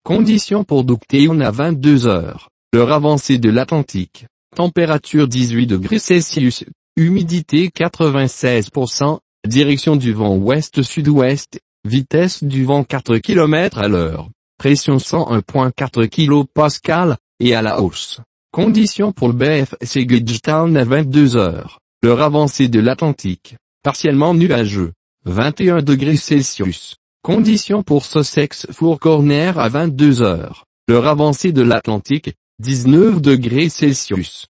Conditions pour Ducktown à 22 heures. L'heure avancée de l'Atlantique. Température 18 degrés Celsius. Humidité 96%. Direction du vent ouest-sud-ouest. Vitesse du vent 4 km à l'heure. Pression 101.4 kPa, et à la hausse. Conditions pour le BFC Gagetown à 22 heures. L'heure avancée de l'Atlantique. Partiellement nuageux. 21 degrés Celsius. Conditions pour Sussex Four Corners à 22 heures. L'heure avancée de l'Atlantique. 19 degrés Celsius.